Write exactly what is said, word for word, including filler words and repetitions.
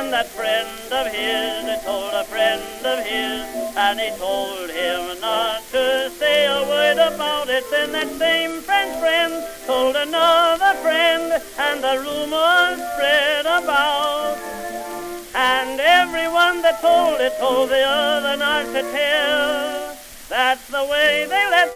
And that friend of his told a friend of his, and he told him not to say a word about it. Then that same friend's friend told another friend, and the rumor spread about. And everyone that told it told the other not to tell. That's the way they let